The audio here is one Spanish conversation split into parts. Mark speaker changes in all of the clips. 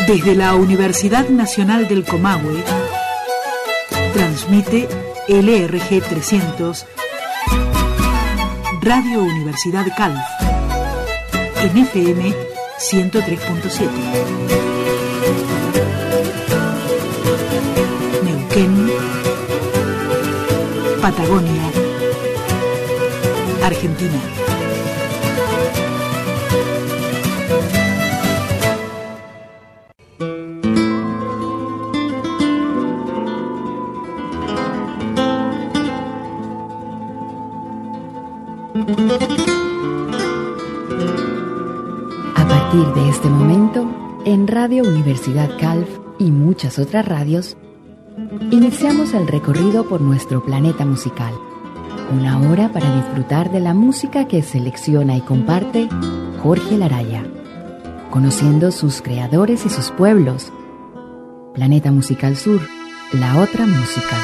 Speaker 1: Desde la Universidad Nacional del Comahue, transmite LRG 300, Radio Universidad Calf, en FM 103.7. Neuquén, Patagonia, Argentina.
Speaker 2: A partir de este momento, en Radio Universidad Calf y muchas otras radios, iniciamos el recorrido por nuestro planeta musical. Una hora para disfrutar de la música que selecciona y comparte Jorge Laraya, conociendo sus creadores y sus pueblos. Planeta Musical Sur, la otra música.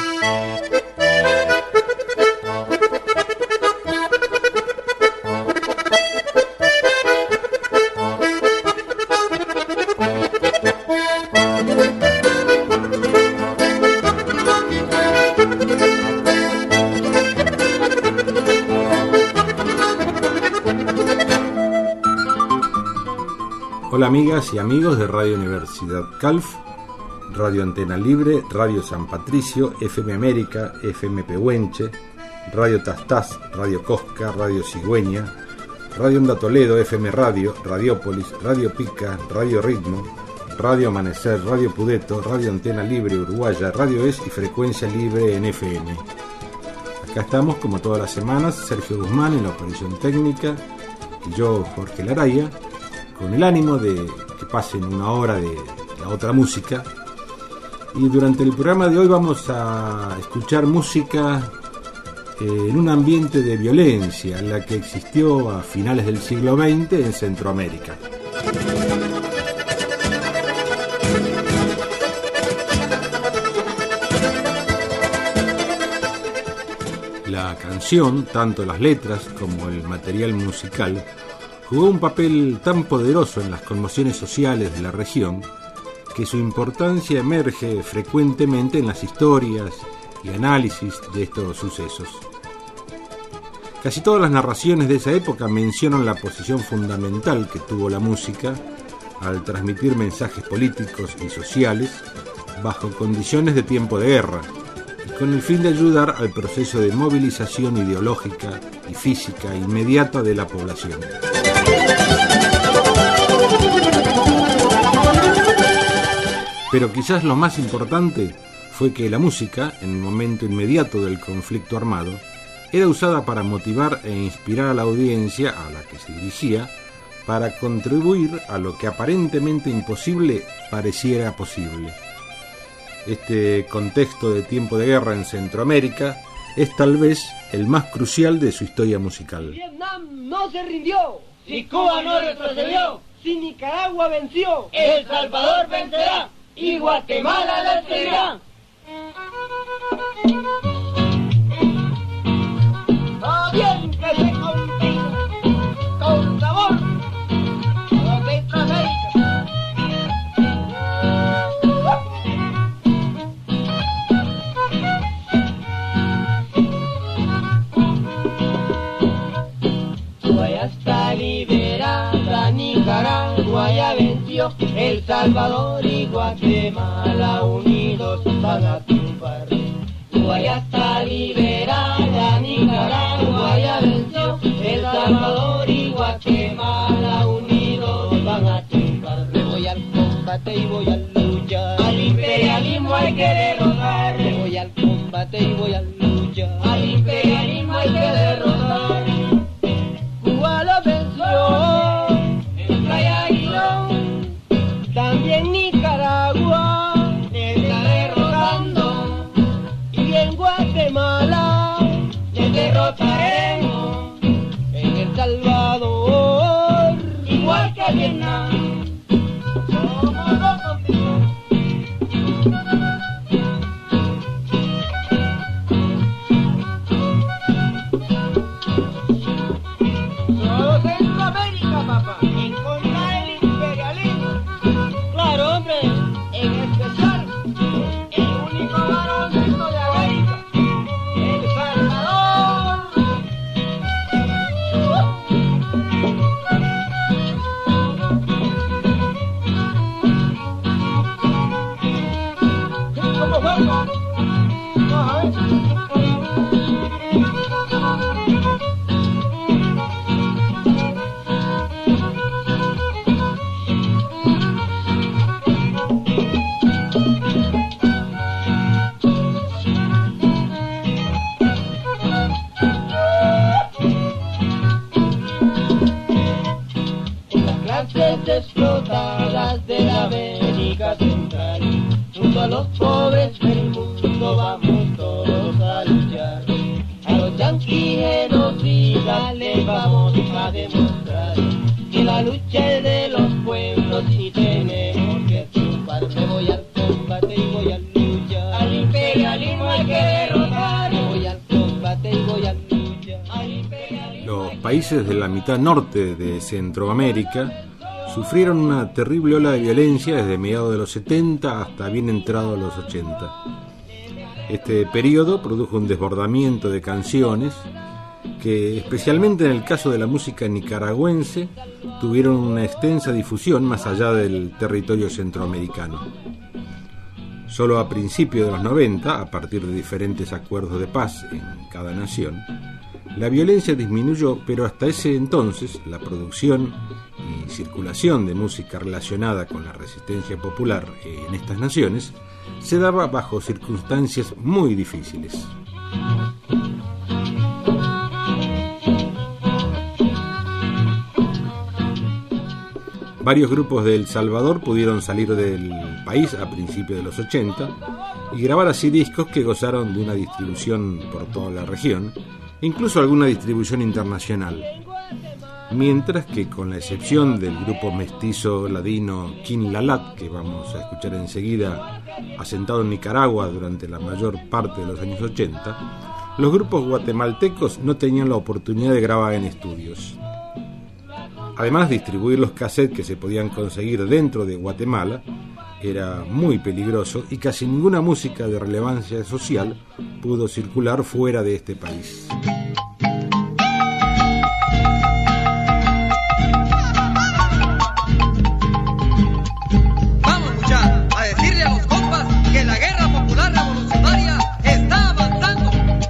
Speaker 3: Hola amigas y amigos de Radio Universidad Calf, Radio Antena Libre, Radio San Patricio, FM América, FM Pehuenche, Radio Tastás, Radio Cosca, Radio Cigüeña, Radio Onda Toledo, FM Radio, Radiópolis, Radio Pica, Radio Ritmo, Radio Amanecer, Radio Pudeto, Radio Antena Libre Uruguaya, Radio Es y Frecuencia Libre en FM. Acá estamos como todas las semanas, Sergio Guzmán en la operación técnica y yo, Jorge Laraya, con el ánimo de que pasen una hora de la otra música. Y durante el programa de hoy vamos a escuchar música en un ambiente de violencia, la que existió a finales del siglo XX en Centroamérica. La canción, tanto las letras como el material musical, jugó un papel tan poderoso en las conmociones sociales de la región que su importancia emerge frecuentemente en las historias y análisis de estos sucesos. Casi todas las narraciones de esa época mencionan la posición fundamental que tuvo la música al transmitir mensajes políticos y sociales bajo condiciones de tiempo de guerra, y con el fin de ayudar al proceso de movilización ideológica y física inmediata de la población. Pero quizás lo más importante fue que la música, en el momento inmediato del conflicto armado, era usada para motivar e inspirar a la audiencia a la que se dirigía, para contribuir a lo que aparentemente imposible pareciera posible. Este contexto de tiempo de guerra en Centroamérica es tal vez el más crucial de su historia musical.
Speaker 4: Vietnam no se rindió, si Cuba no retrocedió, si Nicaragua venció, El Salvador vencerá y Guatemala vencerá. Todo bien que se contigo, con sabor, todo Centroamérica. Ya está liberada, Nicaragua ya venció, El Salvador y Guatemala unidos van a triunfar. Cuba ya está liberada, Nicaragua ya venció, El Salvador y Guatemala unidos van a triunfar. Me voy al combate y voy a luchar, al imperialismo hay que derrotar. Me voy al combate y voy a luchar, al imperialismo hay que derrotar. Cuba lo venció en Playa Aguilón, también Nicaragua está derrotando, y en Guatemala le derrotaremos, en El Salvador igual que Vietnam. Somos los campeones. zonas explotadas de la América Central. Junto a los pobres del mundo vamos todos a luchar. A los yanquis genocidas les vamos a demostrar que la lucha es de los pueblos y tenemos que triunfar. Me voy al combate y voy a luchar. Al imperialismo hay que derrotar. Me voy al combate y voy a luchar. Al imperialismo.
Speaker 3: Los países de la mitad norte de Centroamérica sufrieron una terrible ola de violencia desde mediados de los 70 hasta bien entrado a los 80. Este periodo produjo un desbordamiento de canciones que, especialmente en el caso de la música nicaragüense, tuvieron una extensa difusión más allá del territorio centroamericano. Solo a principios de los 90, a partir de diferentes acuerdos de paz en cada nación, la violencia disminuyó, pero hasta ese entonces la producción y circulación de música relacionada con la resistencia popular en estas naciones se daba bajo circunstancias muy difíciles. Varios grupos de El Salvador pudieron salir del país a principios de los 80 y grabar así discos que gozaron de una distribución por toda la región, incluso alguna distribución internacional. Mientras que, con la excepción del grupo mestizo ladino Kin Lalat, que vamos a escuchar enseguida, asentado en Nicaragua durante la mayor parte de los años 80, los grupos guatemaltecos no tenían la oportunidad de grabar en estudios. Además, distribuir los cassettes que se podían conseguir dentro de Guatemala era muy peligroso y casi ninguna música de relevancia social pudo circular fuera de este país.
Speaker 5: Vamos, muchachos, a decirle a los compas que la guerra popular revolucionaria está avanzando.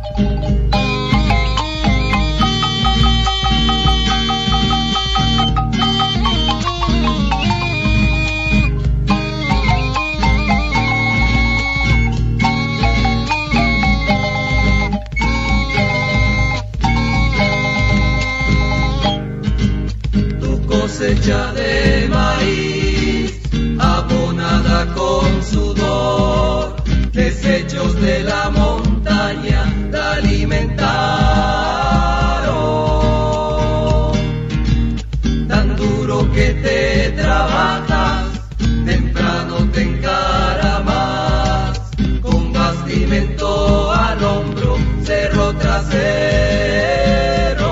Speaker 6: Cosecha de maíz, abonada con sudor, desechos de la montaña te alimentaron. Tan duro que te trabajas, temprano te encaramas, con bastimento al hombro, cerro trasero.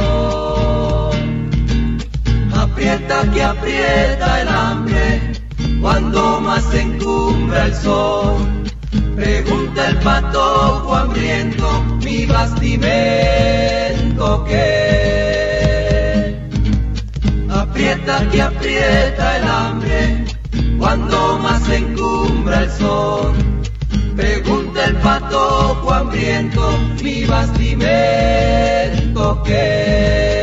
Speaker 6: Aprieta que aprieta el hambre, cuando más se encumbra el sol. Pregunta el patojo hambriento, mi bastimento qué. Aprieta que aprieta el hambre, cuando más se encumbra el sol. Pregunta el patojo hambriento, mi bastimento qué.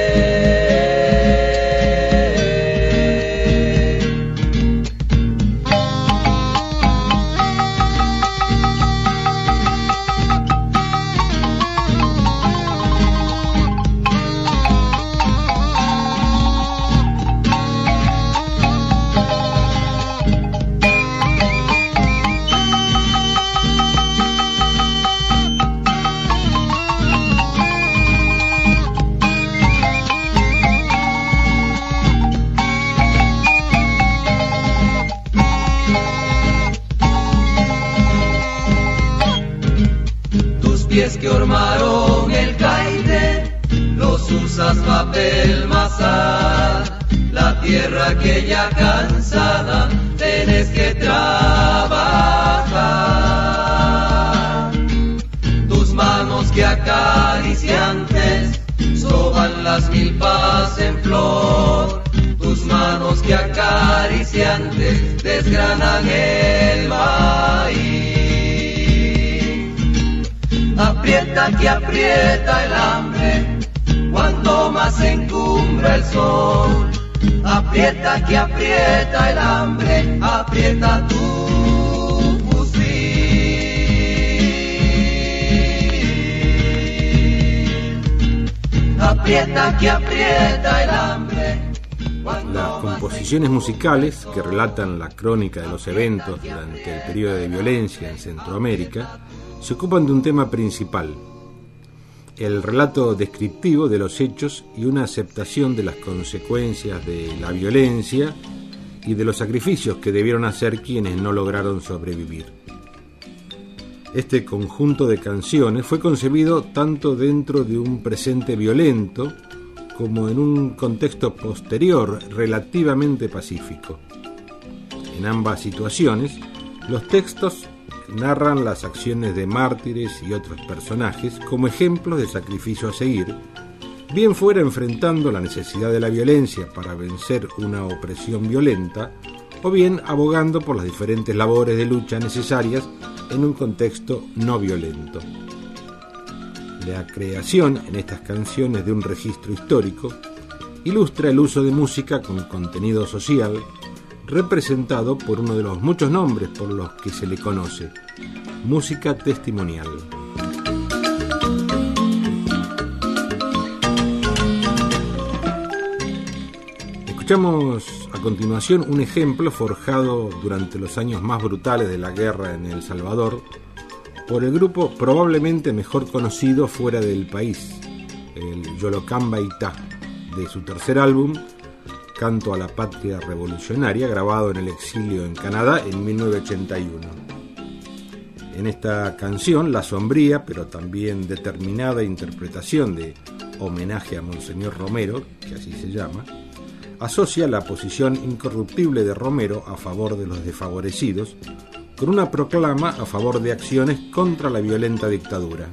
Speaker 6: Que ormaron el caide, los usas papel masar. La tierra que ya cansada tenés que trabajar. Tus manos que acariciantes soban las milpas en flor. Tus manos que acariciantes desgranan el maíz. Aprieta que aprieta el hambre, cuando más se encumbra el sol. Aprieta que aprieta el hambre, aprieta tu fusil. Aprieta que aprieta el hambre.
Speaker 3: La composición composiciones musicales que relatan la crónica de los eventos durante el periodo de violencia en Centroamérica se ocupan de un tema principal: el relato descriptivo de los hechos y una aceptación de las consecuencias de la violencia y de los sacrificios que debieron hacer quienes no lograron sobrevivir. Este conjunto de canciones fue concebido tanto dentro de un presente violento como en un contexto posterior relativamente pacífico. En ambas situaciones, los textos narran las acciones de mártires y otros personajes como ejemplos de sacrificio a seguir, bien fuera enfrentando la necesidad de la violencia para vencer una opresión violenta, o bien abogando por las diferentes labores de lucha necesarias en un contexto no violento. La creación en estas canciones de un registro histórico ilustra el uso de música con contenido social, representado por uno de los muchos nombres por los que se le conoce: música testimonial. Escuchamos a continuación un ejemplo forjado durante los años más brutales de la guerra en El Salvador por el grupo probablemente mejor conocido fuera del país, el Yolocamba Itá, de su tercer álbum, Canto a la Patria Revolucionaria, grabado en el exilio en Canadá en 1981. En esta canción, la sombría pero también determinada interpretación de Homenaje a Monseñor Romero, que así se llama, asocia la posición incorruptible de Romero a favor de los desfavorecidos con una proclama a favor de acciones contra la violenta dictadura.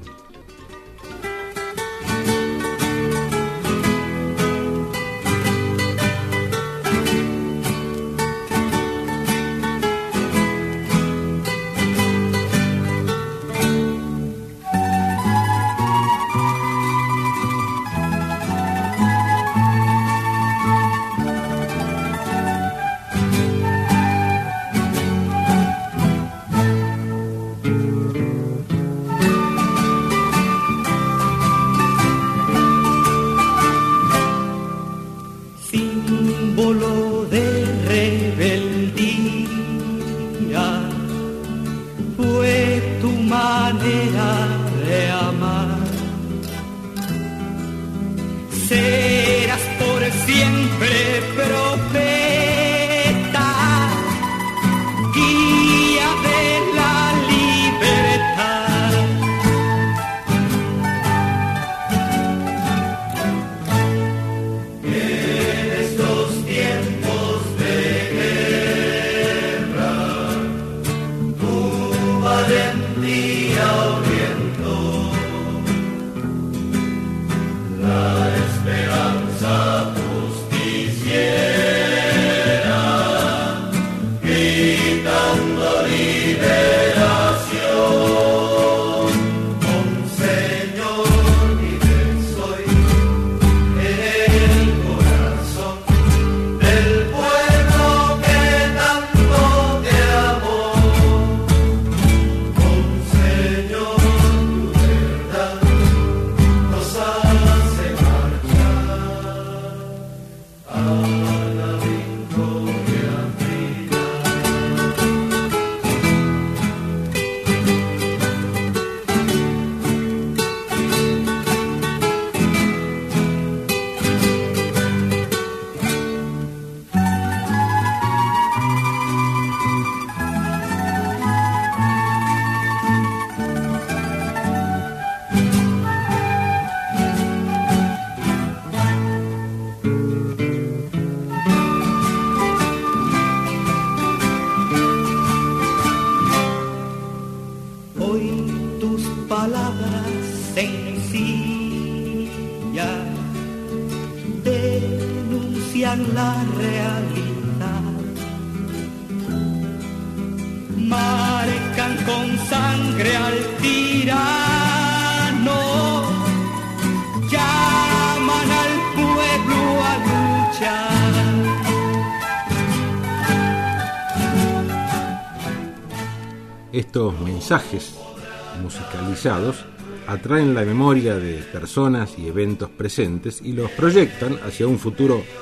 Speaker 3: Estos mensajes musicalizados atraen la memoria de personas y eventos presentes y los proyectan hacia un futuro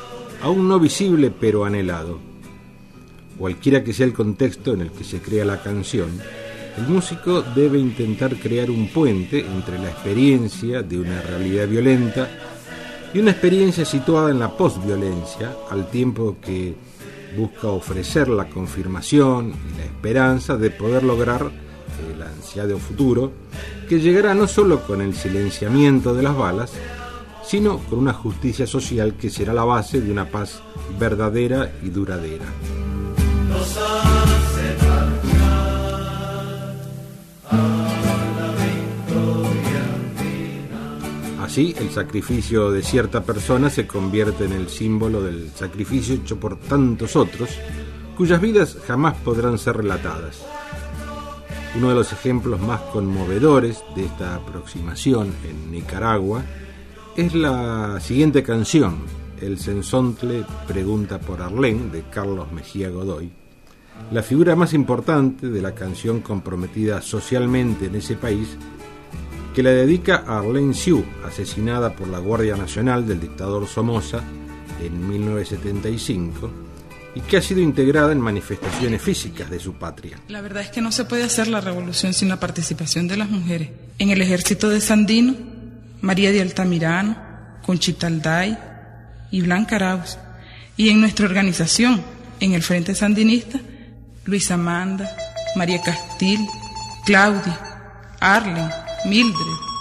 Speaker 3: aún no visible pero anhelado. Cualquiera que sea el contexto en el que se crea la canción, el músico debe intentar crear un puente entre la experiencia de una realidad violenta y una experiencia situada en la postviolencia, al tiempo que busca ofrecer la confirmación y la esperanza de poder lograr el ansiado futuro, que llegará no solo con el silenciamiento de las balas, sino con una justicia social que será la base de una paz verdadera y duradera.
Speaker 6: Nos hace marchar a la victoria final.
Speaker 3: Así, el sacrificio de cierta persona se convierte en el símbolo del sacrificio hecho por tantos otros, cuyas vidas jamás podrán ser relatadas. Uno de los ejemplos más conmovedores de esta aproximación en Nicaragua es la siguiente canción, El Cenzontle pregunta por Arlén, de Carlos Mejía Godoy, la figura más importante de la canción comprometida socialmente en ese país, que la dedica a Arlén Siu, asesinada por la Guardia Nacional del dictador Somoza en 1975, y que ha sido integrada en manifestaciones físicas de su patria.
Speaker 7: La verdad es que no se puede hacer la revolución sin la participación de las mujeres. En el ejército de Sandino, María de Altamirano, Conchita Alday y Blanca Arauz. Y en nuestra organización, en el Frente Sandinista, Luisa Amanda, María Castil, Claudia, Arlen, Mildred.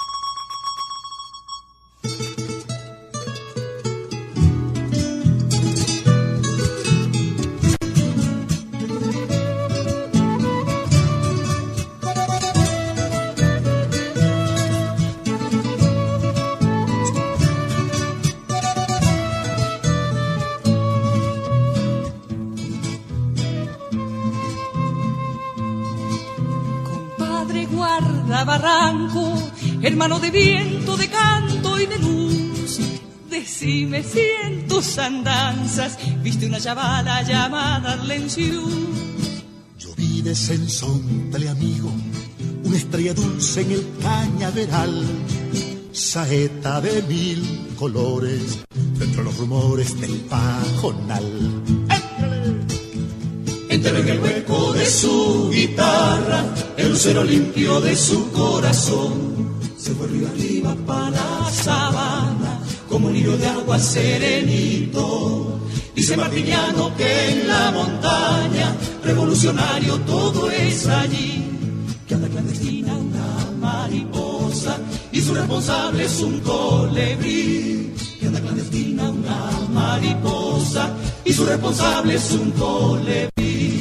Speaker 8: Barranco, hermano de viento, de canto y de luz, decime si en tus andanzas viste una chavala llamada Arlenciú.
Speaker 9: Yo vi de Cenzontle, amigo, una estrella dulce en el cañaveral, saeta de 1000 colores, dentro de los rumores del pajonal.
Speaker 6: Enterró en el hueco de su guitarra el lucero limpio de su corazón. Se fue río arriba para la sabana como un hilo de agua serenito. Dice Martiniano que en la montaña revolucionario todo es allí. Que anda clandestina una mariposa y su responsable es un colibrí. Que anda clandestina una mariposa y su responsable es un colibrí.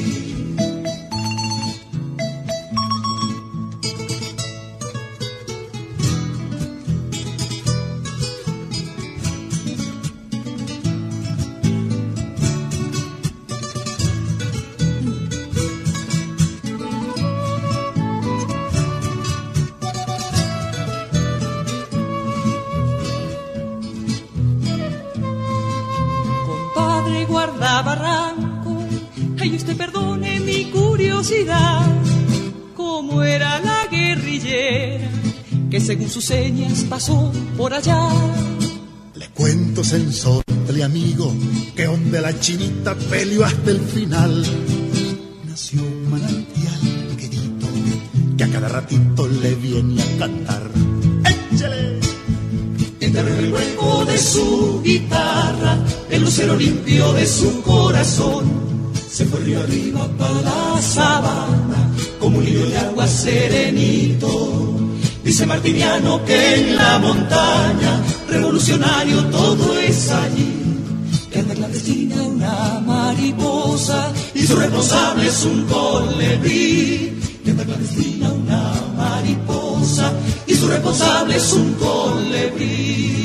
Speaker 8: Barranco, ay, usted perdone mi curiosidad, cómo era la guerrillera que según sus señas pasó por allá.
Speaker 9: Le cuento, Cenzontle, amigo, que donde la chinita peleó hasta el final, nació un manantial querido que a cada ratito le viene a cantar. ¡Échale!
Speaker 6: Enterró en el hueco de su guitarra el lucero limpio de su corazón. Se fue río arriba para la sabana como un hilo de agua serenito. Dice Martiniano que en la montaña revolucionario todo es allí. Que anda clandestina una mariposa y su responsable es un colibrí. Que anda clandestina una mariposa y su responsable es un colibrí.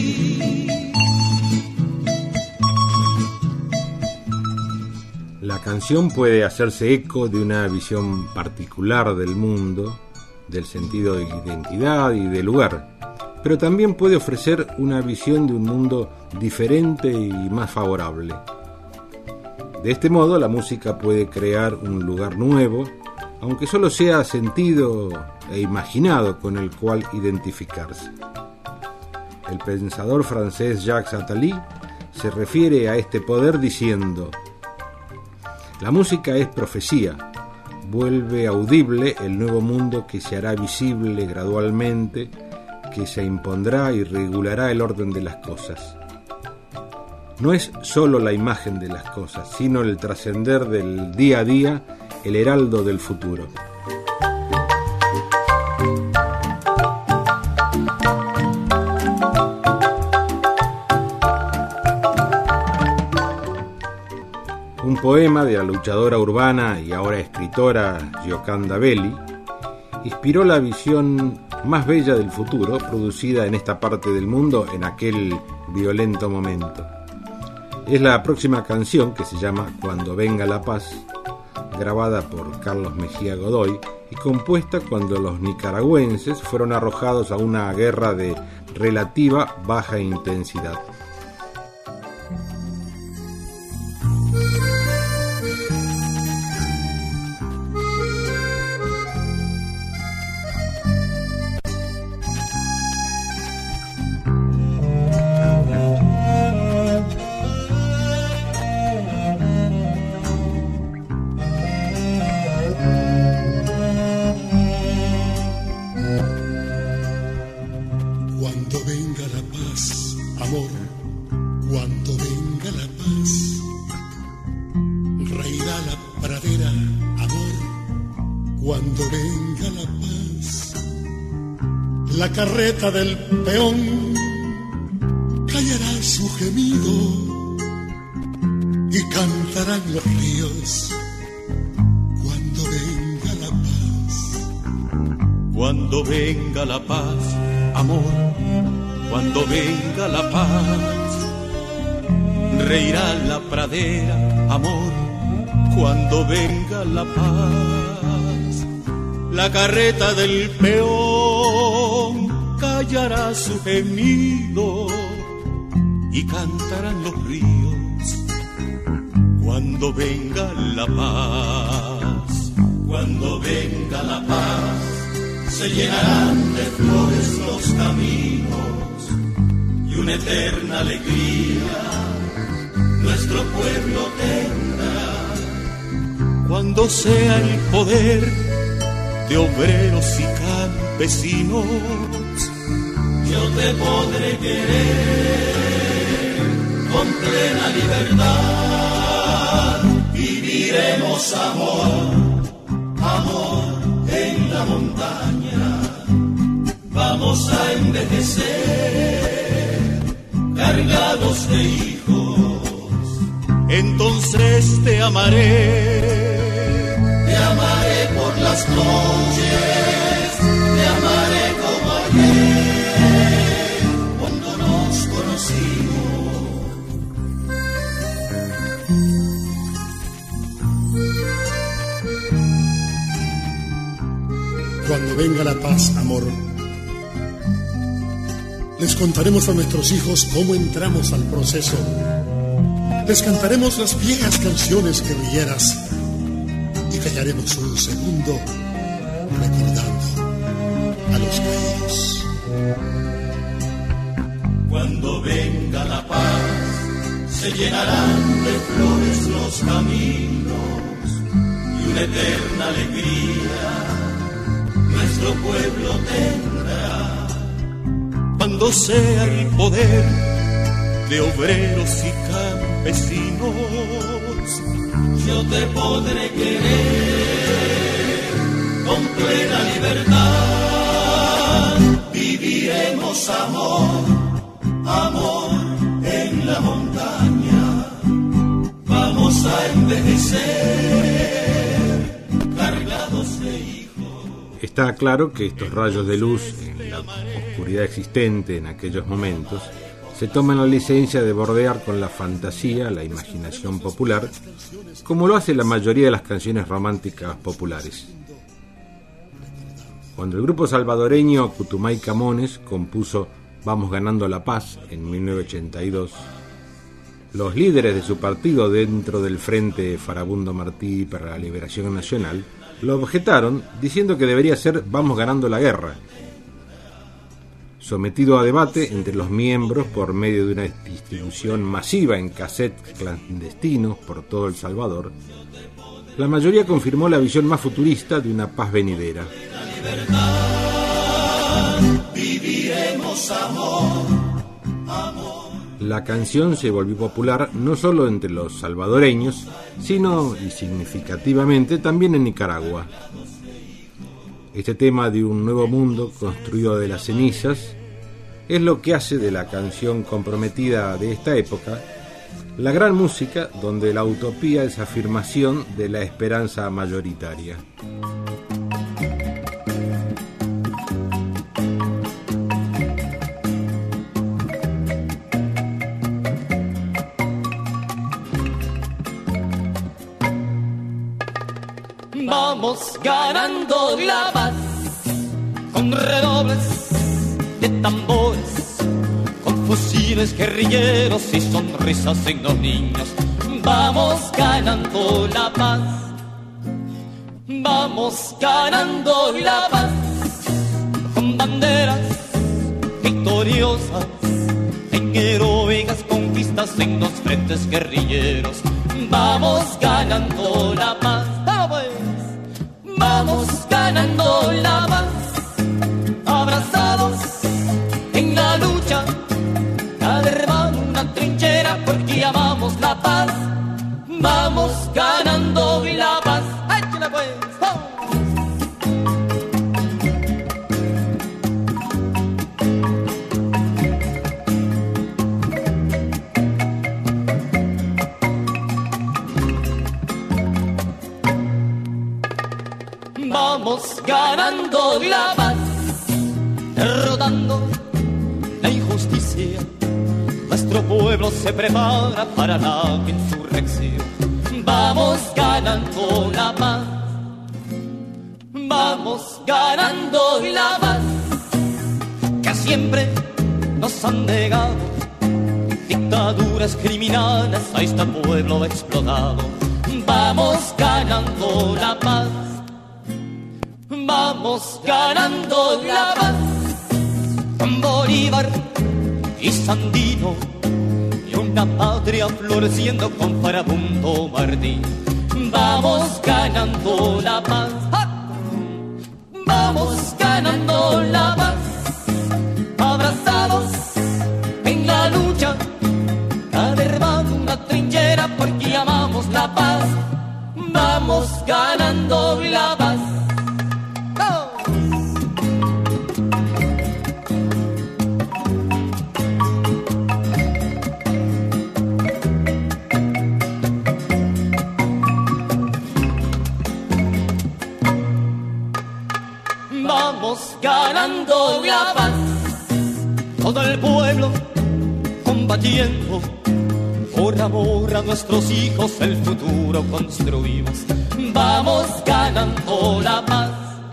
Speaker 3: La canción puede hacerse eco de una visión particular del mundo, del sentido de identidad y de lugar, pero también puede ofrecer una visión de un mundo diferente y más favorable. De este modo, la música puede crear un lugar nuevo, aunque solo sea sentido e imaginado con el cual identificarse. El pensador francés Jacques Attali se refiere a este poder diciendo: la música es profecía, vuelve audible el nuevo mundo que se hará visible gradualmente, que se impondrá y regulará el orden de las cosas. No es sólo la imagen de las cosas, sino el trascender del día a día, el heraldo del futuro. Un poema de la luchadora urbana y ahora escritora Gioconda Belli inspiró la visión más bella del futuro producida en esta parte del mundo en aquel violento momento. Es la próxima canción, que se llama Cuando venga la paz, grabada por Carlos Mejía Godoy y compuesta cuando los nicaragüenses fueron arrojados a una guerra de relativa baja intensidad.
Speaker 9: Carreta del peón callará su gemido y cantarán los ríos cuando venga la paz.
Speaker 6: Cuando venga la paz, amor, cuando venga la paz, reirá la pradera, amor, cuando venga la paz. La carreta del peón callará su gemido y cantarán los ríos cuando venga la paz. Cuando venga la paz, se llenarán de flores los caminos y una eterna alegría nuestro pueblo tendrá. Cuando sea el poder de obreros y campesinos, yo te podré querer con plena libertad. Viviremos amor, amor en la montaña. Vamos a envejecer cargados de hijos. Entonces te amaré por las noches, te amaré como ayer, cuando nos conocimos.
Speaker 9: Cuando venga la paz, amor, les contaremos a nuestros hijos cómo entramos al proceso. Les cantaremos las viejas canciones guerrilleras y callaremos un segundo recordando a los caídos. Cuando venga la paz, se llenarán de flores los caminos y una eterna alegría nuestro pueblo tendrá. Cuando sea el poder de obreros y campesinos, yo te podré querer con plena libertad. Viviremos amor, amor en la montaña. Vamos a envejecer cargados de hijos.
Speaker 3: Está claro que estos rayos de luz en la oscuridad existente en aquellos momentos se toman la licencia de bordear con la fantasía, la imaginación popular, como lo hace la mayoría de las canciones románticas populares. Cuando el grupo salvadoreño Cutumay Camones compuso Vamos ganando la paz en 1982, los líderes de su partido dentro del Frente Farabundo Martí para la Liberación Nacional lo objetaron diciendo que debería ser Vamos ganando la guerra. sometido a debate entre los miembros por medio de una distribución masiva en cassettes clandestinos por todo El Salvador, la mayoría confirmó la visión más futurista de una paz venidera.
Speaker 6: Viviremos amor.
Speaker 3: La canción se volvió popular no solo entre los salvadoreños, sino, y significativamente, también en Nicaragua. Este tema de un nuevo mundo construido de las cenizas es lo que hace de la canción comprometida de esta época la gran música donde la utopía es afirmación de la esperanza mayoritaria.
Speaker 8: Vamos ganando la paz con redobles de tambores, con fusiles guerrilleros y sonrisas en los niños. Vamos ganando la paz, vamos ganando la paz con banderas victoriosas en heroicas conquistas en los frentes guerrilleros. Vamos ganando la paz. Vamos ganando la paz, abrazados en la lucha, cada hermano una trinchera porque amamos la paz. Vamos ganando la paz, échale pues. Vamos ganando la paz, derrotando la injusticia. Nuestro pueblo se prepara para la insurrección. Vamos ganando la paz, vamos ganando la paz, que siempre nos han negado dictaduras criminales a este pueblo explotado. Vamos ganando la paz, vamos ganando la paz con Bolívar y Sandino y una patria floreciendo con Farabundo Martín. Vamos ganando la paz, vamos ganando la paz, abrazados en la lucha, cada hermano una trinchera porque amamos la paz. Vamos ganando la paz. Vamos ganando la paz, todo el pueblo combatiendo, por amor a nuestros hijos el futuro construimos. Vamos ganando la paz,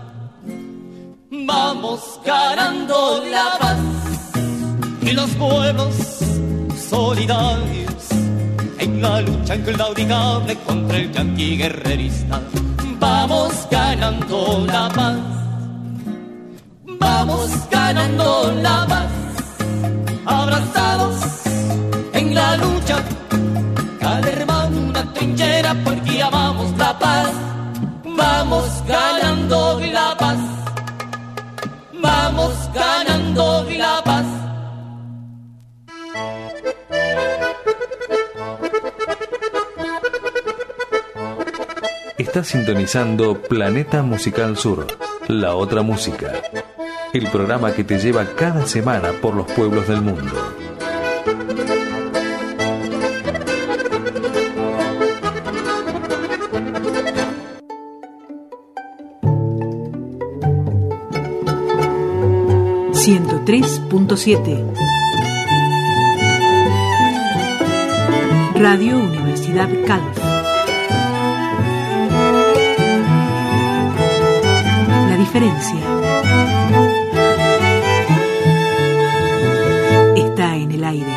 Speaker 8: vamos ganando la paz, y los pueblos solidarios en la lucha inclaudicable contra el yanqui guerrerista. Vamos ganando la paz, vamos ganando la paz, abrazados en la lucha, cada hermano una trinchera porque amamos la paz. Vamos ganando la paz, vamos ganando la paz.
Speaker 10: Estás sintonizando Planeta Musical Sur, la otra música. El programa que te lleva cada semana por los pueblos del mundo.
Speaker 1: ...103.7 Radio Universidad Calf. La diferencia está en el aire.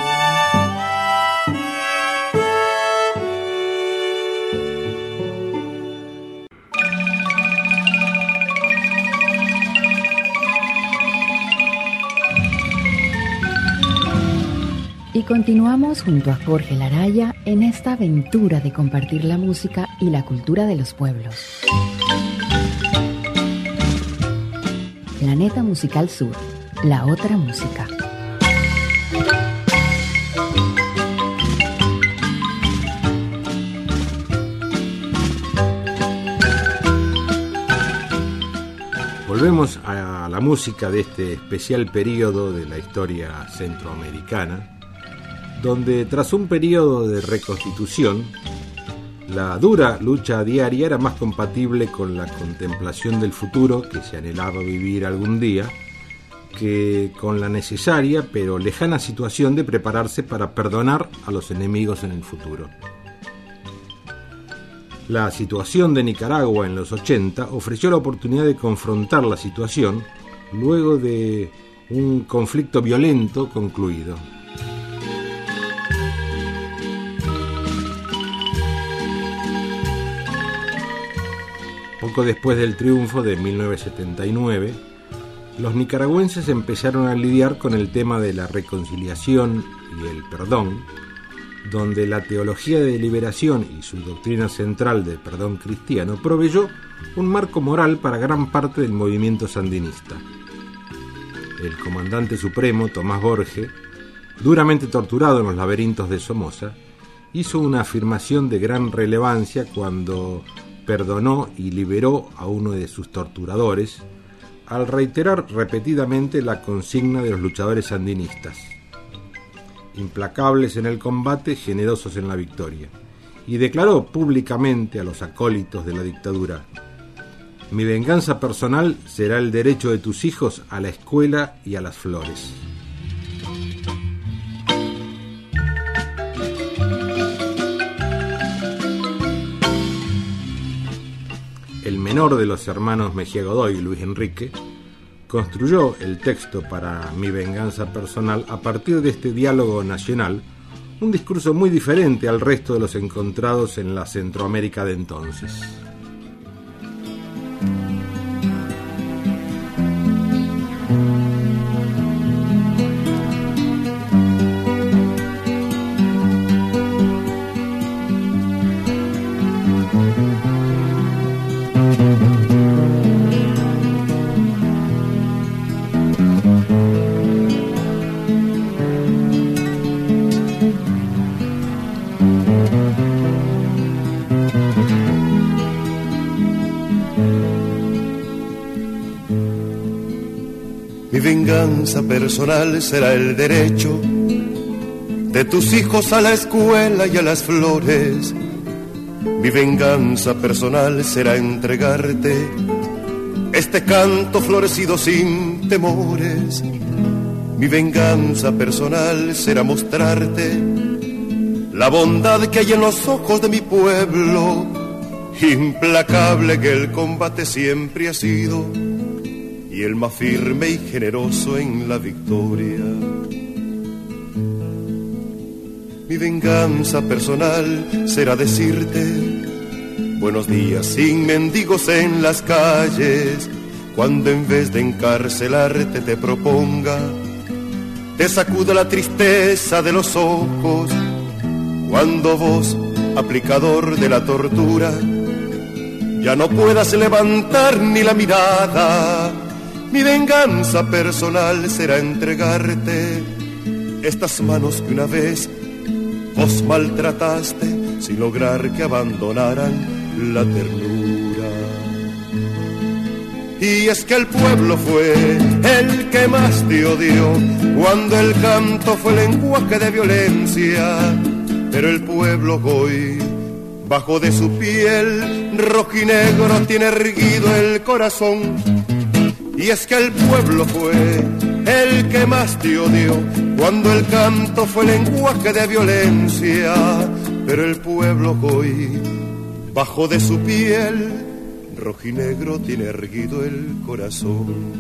Speaker 2: continuamos junto a Jorge Laraya en esta aventura de compartir la música y la cultura de los pueblos. Planeta Musical Sur, la otra música.
Speaker 3: Volvemos a la música de este especial periodo de la historia centroamericana, donde tras un periodo de reconstitución, la dura lucha diaria era más compatible con la contemplación del futuro que se anhelaba vivir algún día, que con la necesaria pero lejana situación de prepararse para perdonar a los enemigos en el futuro. La situación de Nicaragua en los 80 ofreció la oportunidad de confrontar la situación luego de un conflicto violento concluido. Poco después del triunfo de 1979, los nicaragüenses empezaron a lidiar con el tema de la reconciliación y el perdón, donde la teología de liberación y su doctrina central del perdón cristiano proveyó un marco moral para gran parte del movimiento sandinista. El comandante supremo, Tomás Borge, duramente torturado en los laberintos de Somoza, hizo una afirmación de gran relevancia cuando perdonó y liberó a uno de sus torturadores, al reiterar repetidamente la consigna de los luchadores sandinistas: implacables en el combate, generosos en la victoria, y declaró públicamente a los acólitos de la dictadura: mi venganza personal será el derecho de tus hijos a la escuela y a las flores. El menor de los hermanos Mejía Godoy, Luis Enrique, construyó el texto para Mi venganza personal a partir de este diálogo nacional, un discurso muy diferente al resto de los encontrados en la Centroamérica de entonces.
Speaker 6: Mi venganza personal será el derecho de tus hijos a la escuela y a las flores. Mi venganza personal será entregarte este canto florecido sin temores. Mi venganza personal será mostrarte la bondad que hay en los ojos de mi pueblo, implacable que el combate siempre ha sido, y el más firme y generoso en la victoria. Mi venganza personal será decirte buenos días sin mendigos en las calles, cuando en vez de encarcelarte te proponga, te sacuda la tristeza de los ojos, cuando vos, aplicador de la tortura, ya no puedas levantar ni la mirada. Mi venganza personal será entregarte estas manos que una vez vos maltrataste sin lograr que abandonaran la ternura. Y es que el pueblo fue el que más te odió, cuando el canto fue lenguaje de violencia, pero el pueblo hoy, bajo de su piel rojinegro, tiene erguido el corazón. Y es que el pueblo fue el que más te odió, cuando el canto fue lenguaje de violencia, pero el pueblo hoy, bajo de su piel rojinegro, tiene erguido el corazón.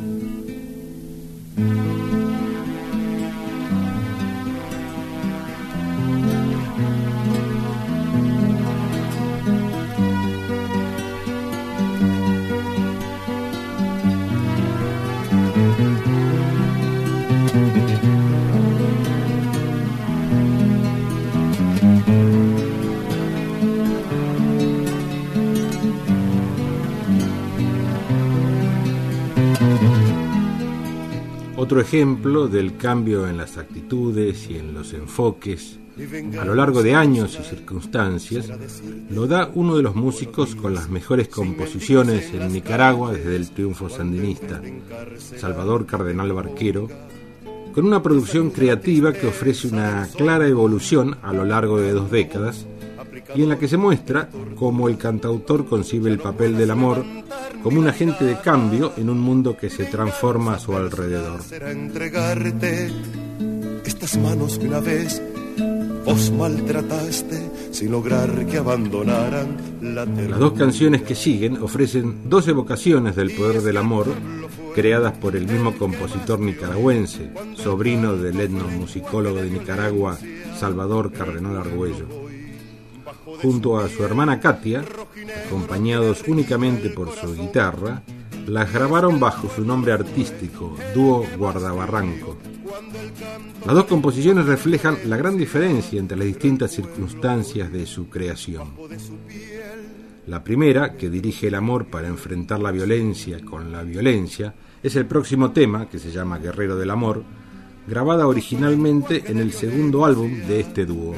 Speaker 3: Otro ejemplo del cambio en las actitudes y en los enfoques a lo largo de años y circunstancias lo da uno de los músicos con las mejores composiciones en Nicaragua desde el triunfo sandinista, Salvador Cardenal Barquero, con una producción creativa que ofrece una clara evolución a lo largo de 2 décadas y en la que se muestra cómo el cantautor concibe el papel del amor como un agente de cambio en un mundo que se transforma a su alrededor.
Speaker 6: Será entregarte estas manos que una vez vos maltrataste sin lograr que abandonaran la ternura.
Speaker 3: Las 2 canciones que siguen ofrecen 2 evocaciones del poder del amor creadas por el mismo compositor nicaragüense, sobrino del etnomusicólogo de Nicaragua, Salvador Cardenal Argüello. Junto a su hermana Katia, acompañados únicamente por su guitarra, las grabaron bajo su nombre artístico, Dúo Guardabarranco. Las 2 composiciones reflejan la gran diferencia entre las distintas circunstancias de su creación. La primera, que dirige el amor para enfrentar la violencia con la violencia, es el próximo tema, que se llama Guerrero del Amor, grabada originalmente en el segundo álbum de este dúo.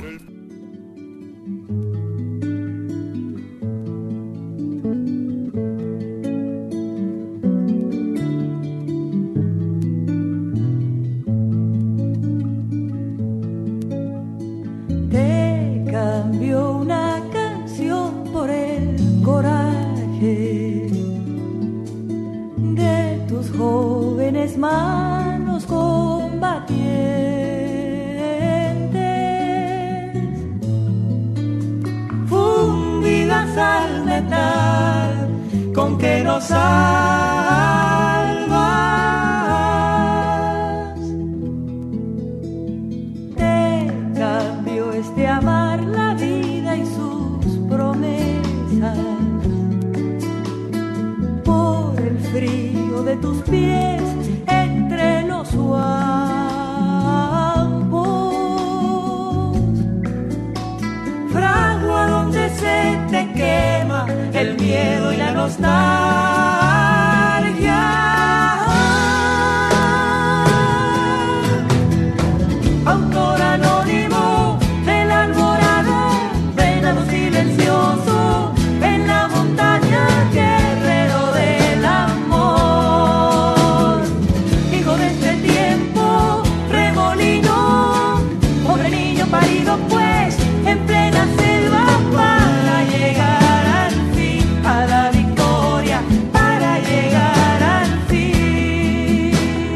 Speaker 11: Manos combatientes, fundidas al metal con que nos salvas. Te cambio este amar la vida y sus promesas por el frío de tus pies entre los campos, fragua donde se te quema el miedo y la nostalgia. Autor anónimo del alborada, venado silencioso en la montaña, guerrero del amor. De este tiempo, remolino, pobre niño parido pues, en plena selva para llegar al fin, a la victoria, para llegar al fin.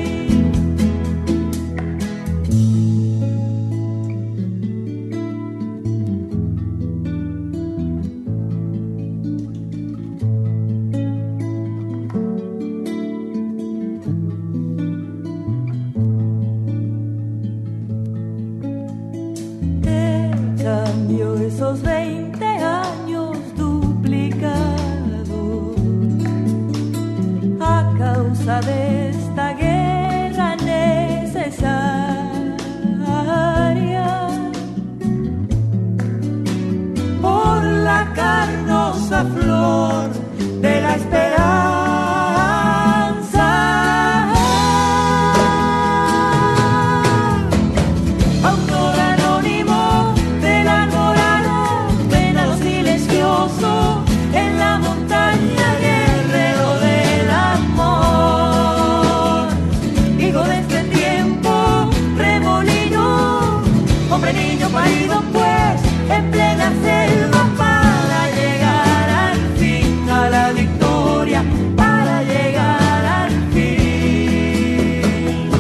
Speaker 11: Cambio esos 20 años duplicados a causa de esta guerra necesaria, por la carnosa flor de la esperanza. En la montaña, guerrero del amor, hijo de este tiempo, remolino, hombre niño parido pues, en plena selva para llegar al fin, a la victoria, para llegar al fin.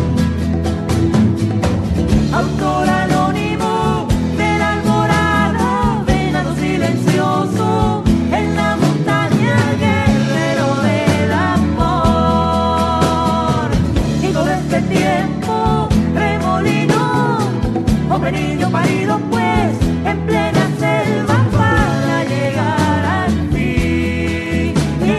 Speaker 11: Autor anónimo del alborada, venado silencioso en la montaña, guerrero del amor, hijo de este tiempo, remolino, hombre niño parido pues, en plena selva para llegar al fin.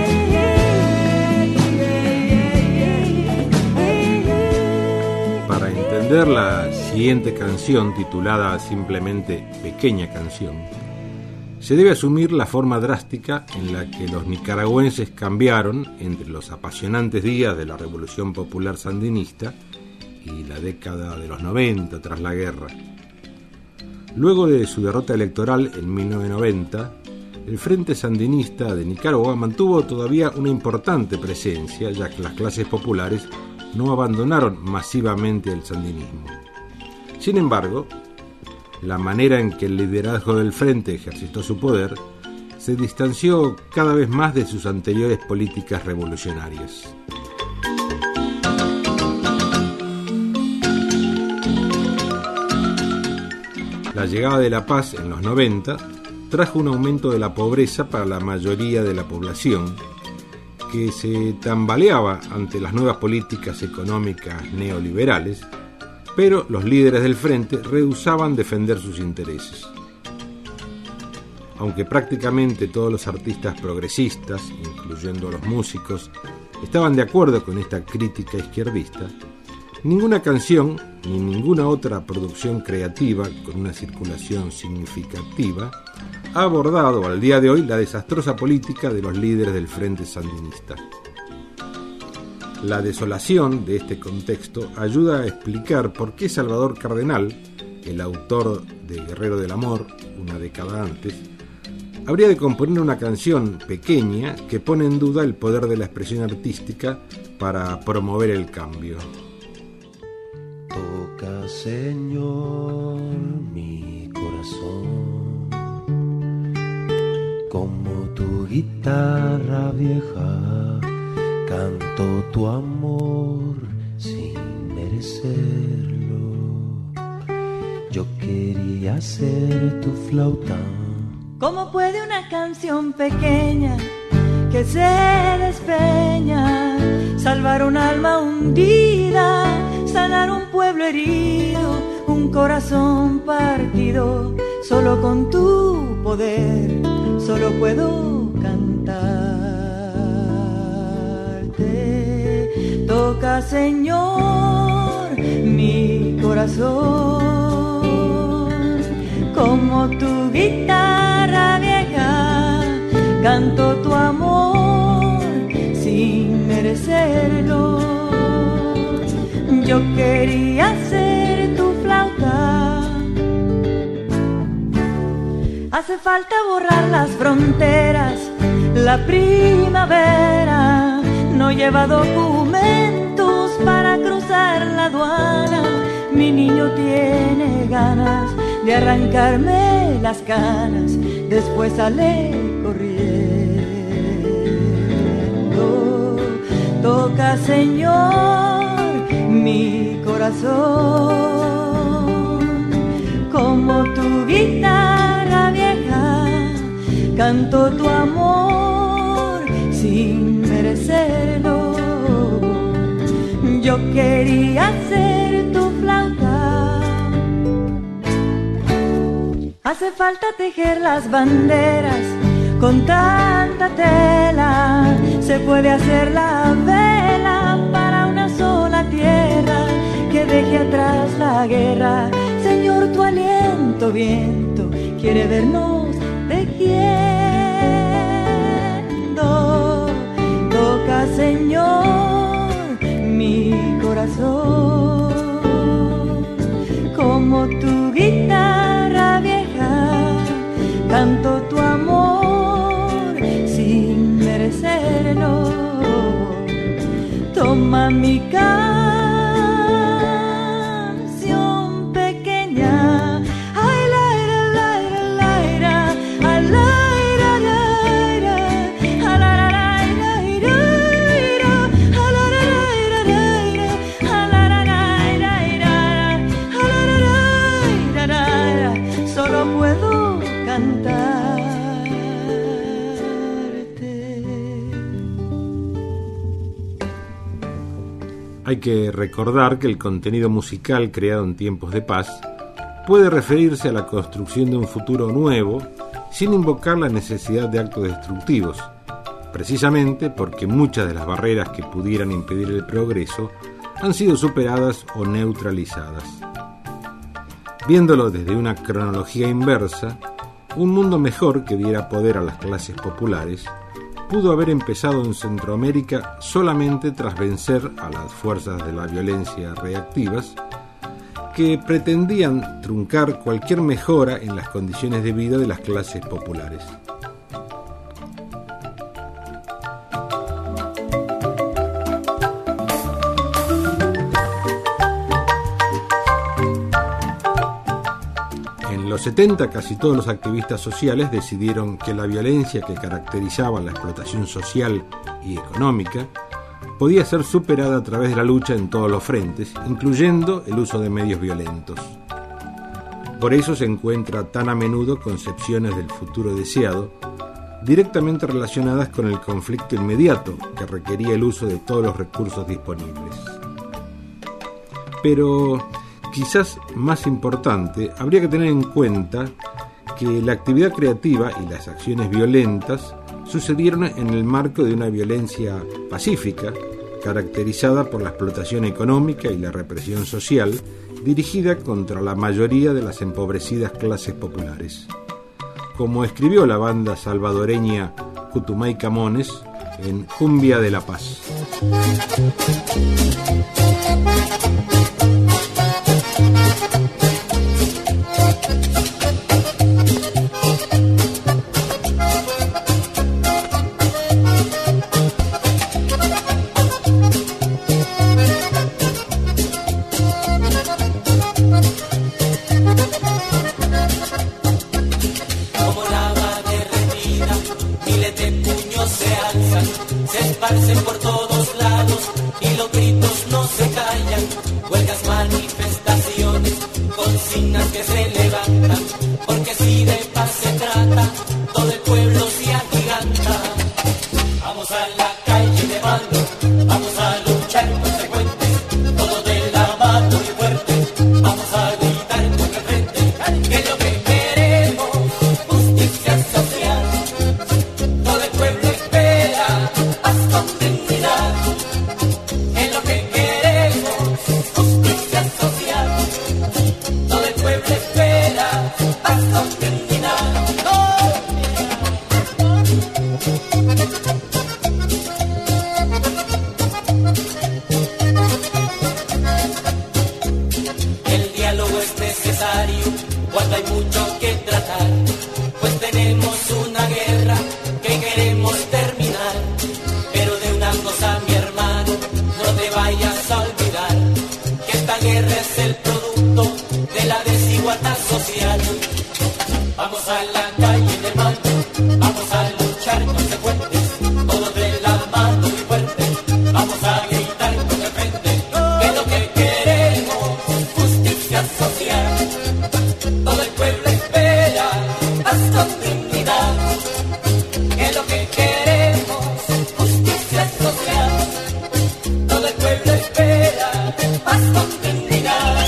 Speaker 3: Para entender la siguiente canción, titulada simplemente Pequeña Canción, se debe asumir la forma drástica en la que los nicaragüenses cambiaron entre los apasionantes días de la Revolución Popular Sandinista y la década de los 90 tras la guerra. Luego de su derrota electoral en 1990, el Frente Sandinista de Nicaragua mantuvo todavía una importante presencia, ya que las clases populares no abandonaron masivamente el sandinismo. Sin embargo, la manera en que el liderazgo del Frente ejercitó su poder se distanció cada vez más de sus anteriores políticas revolucionarias. La llegada de la paz en los 90 trajo un aumento de la pobreza para la mayoría de la población, que se tambaleaba ante las nuevas políticas económicas neoliberales, pero los líderes del Frente rehusaban defender sus intereses. Aunque prácticamente todos los artistas progresistas, incluyendo los músicos, estaban de acuerdo con esta crítica izquierdista, ninguna canción ni ninguna otra producción creativa con una circulación significativa ha abordado al día de hoy la desastrosa política de los líderes del Frente Sandinista. La desolación de este contexto ayuda a explicar por qué Salvador Cardenal, el autor de Guerrero del Amor, una década antes, habría de componer una canción pequeña que pone en duda el poder de la expresión artística para promover el cambio.
Speaker 12: Toca, Señor, mi corazón, como tu guitarra vieja, canto tu amor sin merecerlo. Yo quería ser tu flauta.
Speaker 11: ¿Cómo puede una canción pequeña que se despeña salvar un alma hundida, sanar un pueblo herido, un corazón partido? Solo con tu poder, solo puedo cantarte. Toca, Señor, mi corazón, como tu guitarra vieja, canto tu amor sin merecerlo. Yo quería ser tu flauta. Hace falta borrar las fronteras, la primavera no lleva documentos para cruzar la aduana. Mi niño tiene ganas de arrancarme las canas, después sale corriendo. Toca, Señor, mi corazón, como tu guitarra vieja, canto tu amor sin merecerlo. Yo quería ser tu flauta. Hace falta tejer las banderas con tanta tela. Se puede hacer la vela para una sola tierra que deje atrás la guerra. Señor, tu aliento, viento, quiere vernos tejiendo. Toca, Señor, mi corazón, como tu guitarra vieja, canto tu amor sin merecerlo. Toma mi canción pequeña, ay, laira, laira, laira, ay, laira, laira, ay, laira, laira, ay, laira, laira, solo puedo cantarte.
Speaker 3: Hay que recordar que el contenido musical creado en tiempos de paz puede referirse a la construcción de un futuro nuevo sin invocar la necesidad de actos destructivos, precisamente porque muchas de las barreras que pudieran impedir el progreso han sido superadas o neutralizadas. Viéndolo desde una cronología inversa, un mundo mejor que diera poder a las clases populares pudo haber empezado en Centroamérica solamente tras vencer a las fuerzas de la violencia reactivas que pretendían truncar cualquier mejora en las condiciones de vida de las clases populares. En los 70 casi todos los activistas sociales decidieron que la violencia que caracterizaba la explotación social y económica podía ser superada a través de la lucha en todos los frentes, incluyendo el uso de medios violentos. Por eso se encuentra tan a menudo concepciones del futuro deseado directamente relacionadas con el conflicto inmediato que requería el uso de todos los recursos disponibles. Pero quizás más importante, habría que tener en cuenta que la actividad creativa y las acciones violentas sucedieron en el marco de una violencia pacífica, caracterizada por la explotación económica y la represión social, dirigida contra la mayoría de las empobrecidas clases populares. Como escribió la banda salvadoreña Cutumay Camones en Cumbia de la Paz.
Speaker 6: Por todos lados y los gritos no se callan, huelgas, manifestaciones, consignas que se levantan, porque si de paz se trata, todo el pueblo se agiganta. Vamos a la calle de mano, vamos a luchar consecuentes, todo de la mano y fuerte, vamos a gritar con el frente, que es lo que queremos, justicia social, todo el pueblo espera paz con dignidad, es lo que queremos, justicia social, todo el pueblo espera paz con dignidad. El diálogo es necesario cuando hay mucho que tratar, pues tenemos una guerra que queremos terminar. Pero de una cosa, mi hermano, no te vayas a olvidar, que esta guerra es el producto de la desigualdad social. Vamos a la calle de mano, vamos a luchar consecuentes, todos de la mano y fuerte, vamos a gritar con el frente, que es lo que queremos, justicia social, todo el pueblo espera paz con dignidad, que es lo que queremos, justicia social, todo el pueblo espera paz con dignidad.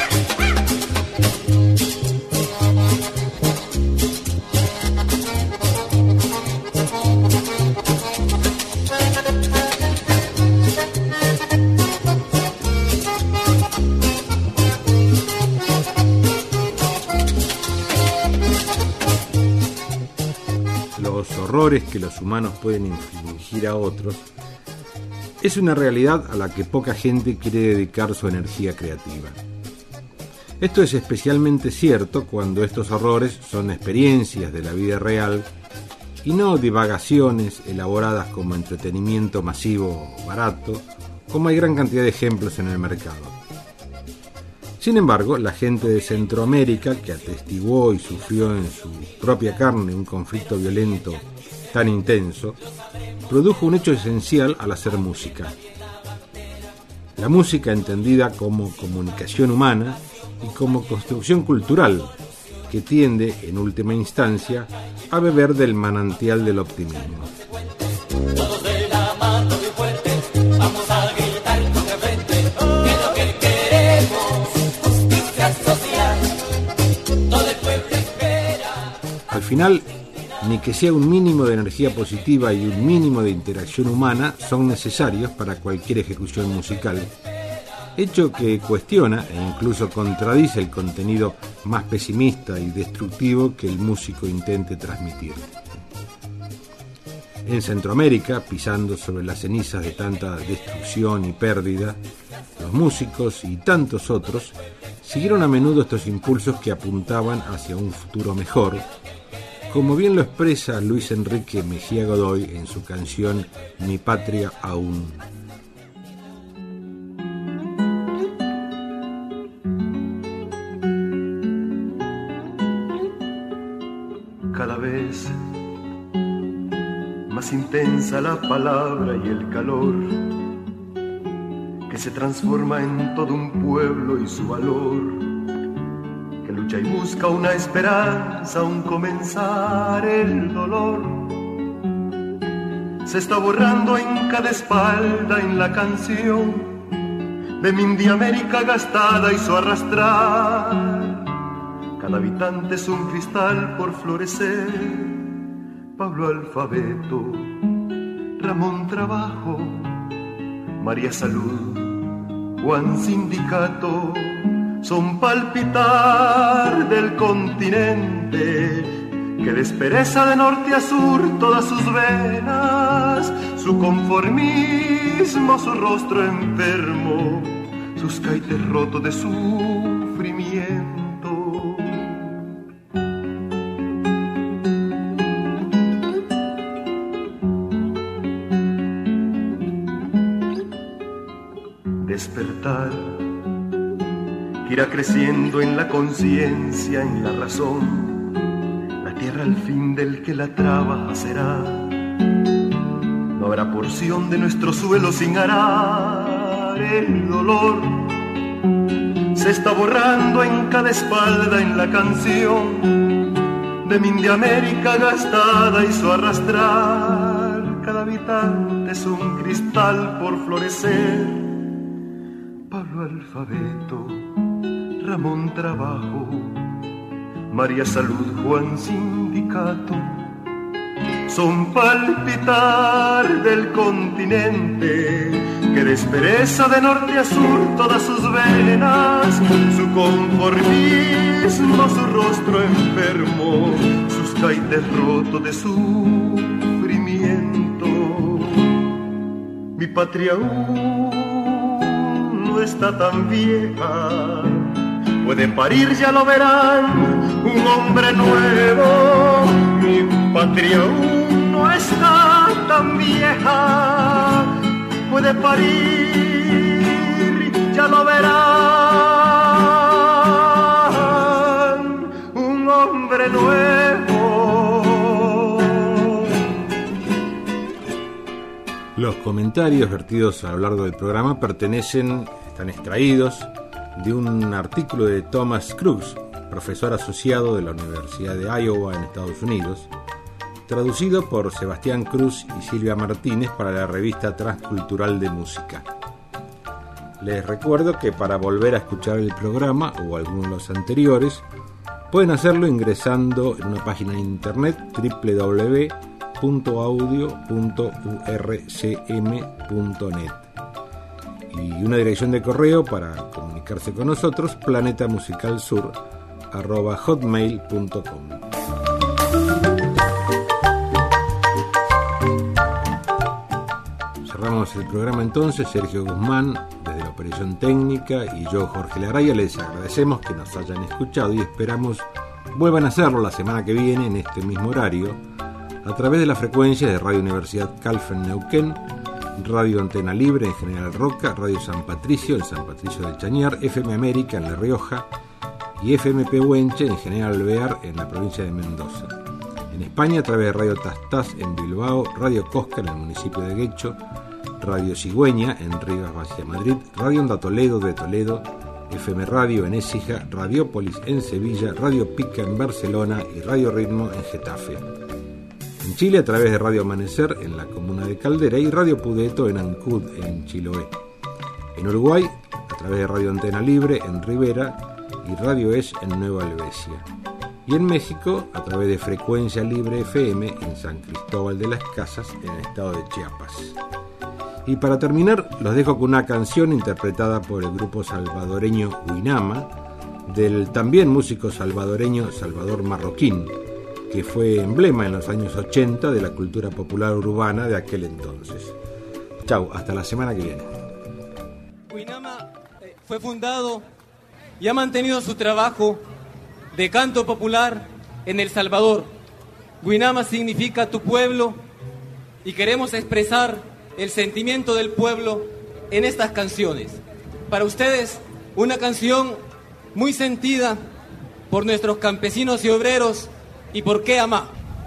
Speaker 3: Los horrores que los humanos pueden infligir a otros es una realidad a la que poca gente quiere dedicar su energía creativa. Esto es especialmente cierto cuando estos horrores son experiencias de la vida real y no divagaciones elaboradas como entretenimiento masivo o barato, como hay gran cantidad de ejemplos en el mercado. Sin embargo, la gente de Centroamérica, que atestiguó y sufrió en su propia carne un conflicto violento tan intenso, produjo un hecho esencial al hacer música. La música entendida como comunicación humana y como construcción cultural, que tiende, en última instancia, a beber del manantial del optimismo.
Speaker 6: Todos de la mano y fuerte, vamos a gritar con el frente, que es lo que queremos, justicia social, todo el pueblo espera.
Speaker 3: Al final, ni que sea un mínimo de energía positiva y un mínimo de interacción humana son necesarios para cualquier ejecución musical, hecho que cuestiona e incluso contradice el contenido más pesimista y destructivo que el músico intente transmitir. En Centroamérica, pisando sobre las cenizas de tanta destrucción y pérdida, los músicos y tantos otros siguieron a menudo estos impulsos que apuntaban hacia un futuro mejor, como bien lo expresa Luis Enrique Mejía Godoy en su canción Mi Patria Aún.
Speaker 13: Cada vez más intensa la palabra y el calor que se transforma en todo un pueblo y su valor, que lucha y busca una esperanza, un comenzar el dolor. Se está borrando en cada espalda en la canción de mi India América gastada y su arrastrar. Cada habitante es un cristal por florecer. Pablo Alfabeto, Ramón Trabajo, María Salud, Juan Sindicato, son palpitar del continente que despereza de norte a sur todas sus venas, su conformismo, su rostro enfermo, sus caites rotos de sufrimiento. Despertar, que irá creciendo en la conciencia, en la razón, la tierra al fin del que la trabaja será. No habrá porción de nuestro suelo sin arar el dolor. Se está borrando en cada espalda en la canción de mi India América gastada y su arrastrar. Cada habitante es un cristal por florecer. Pablo Alfabeto, Ramón Trabajo, María Salud, Juan Sindicato, son palpitar del continente que despereza de norte a sur todas sus venas, su conformismo, su rostro enfermo, sus caites rotos de sufrimiento. Mi patria no está tan vieja, puede parir, ya lo verán, un hombre nuevo. Mi patria aún no está tan vieja, puede parir, ya lo verán, un hombre nuevo.
Speaker 3: Los comentarios vertidos a lo largo del programa están extraídos de un artículo de Thomas Crooks, profesor asociado de la Universidad de Iowa en Estados Unidos, traducido por Sebastián Cruz y Silvia Martínez para la revista Transcultural de Música. Les recuerdo que para volver a escuchar el programa o alguno de los anteriores, pueden hacerlo ingresando en una página de internet www.audio.urcm.net y una dirección de correo para comunicarse con nosotros, planetamusicalsur@hotmail.com. Cerramos el programa entonces. Sergio Guzmán desde la operación técnica y yo, Jorge Laraya, les agradecemos que nos hayan escuchado y esperamos vuelvan a hacerlo la semana que viene en este mismo horario a través de la frecuencia de Radio Universidad Calf en Neuquén, Radio Antena Libre en General Roca, Radio San Patricio en San Patricio del Chañar, FM América en La Rioja y FM Pehuenche en General Alvear en la provincia de Mendoza. En España a través de Radio Tastás en Bilbao, Radio Cosca en el municipio de Guecho, Radio Cigüeña en Rivas Valle, Madrid, Radio Onda Toledo de Toledo, FM Radio en Écija, Radiópolis en Sevilla, Radio Pica en Barcelona y Radio Ritmo en Getafe. En Chile a través de Radio Amanecer en la comuna de Caldera y Radio Pudeto en Ancud en Chiloé. En Uruguay a través de Radio Antena Libre en Rivera y Radio Es en Nueva Helvecia. Y en México a través de Frecuencia Libre FM en San Cristóbal de las Casas en el estado de Chiapas. Y para terminar los dejo con una canción interpretada por el grupo salvadoreño Huinama del también músico salvadoreño Salvador Marroquín, que fue emblema en los años 80 de la cultura popular urbana de aquel entonces. Chau, hasta la semana que viene.
Speaker 14: Guinama fue fundado y ha mantenido su trabajo de canto popular en El Salvador. Guinama significa tu pueblo y queremos expresar el sentimiento del pueblo en estas canciones. Para ustedes, una canción muy sentida por nuestros campesinos y obreros y por qué ama.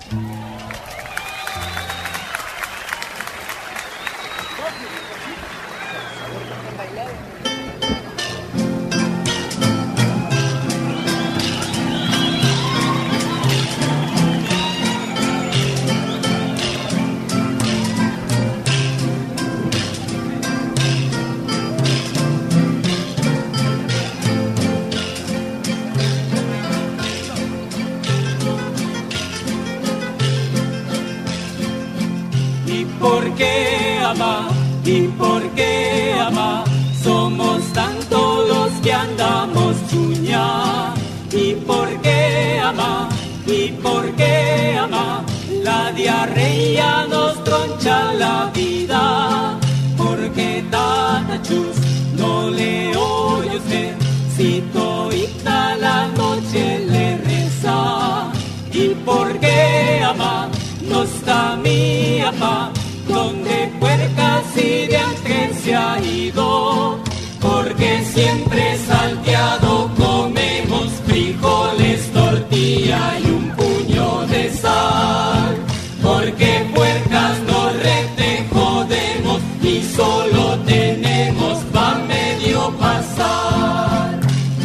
Speaker 15: ¿Y por qué ama? Somos tantos los que andamos chuña. ¿Y por qué ama? ¿Y por qué ama? La diarrea nos troncha la vida. Porque tata chus no le oye usted si toita la noche le reza. ¿Y por qué ama? No está mi ama, donde puercas y de antes se ha ido, porque siempre salteado comemos frijoles, tortilla y un puño de sal, porque puercas no rete jodemos y solo tenemos pa' medio pasar.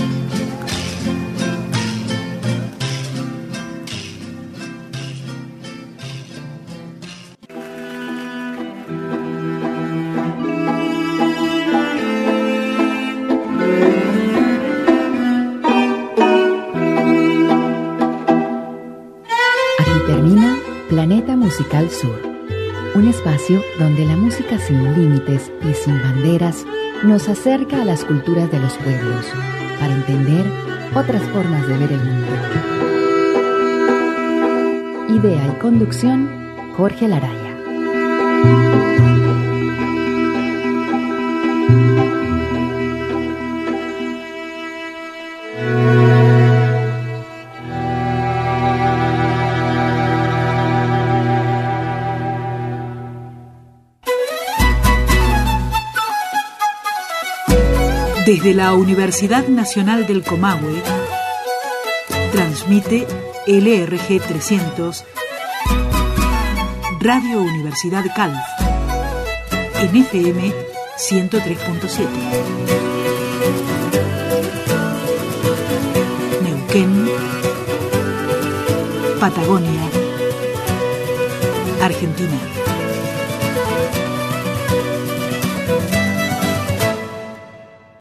Speaker 2: Planeta Musical Sur, un espacio donde la música sin límites y sin banderas nos acerca a las culturas de los pueblos para entender otras formas de ver el mundo. Idea y conducción, Jorge Laraya.
Speaker 1: Desde la Universidad Nacional del Comahue, transmite LRG 300, Radio Universidad Calf, en FM 103.7. Neuquén, Patagonia, Argentina.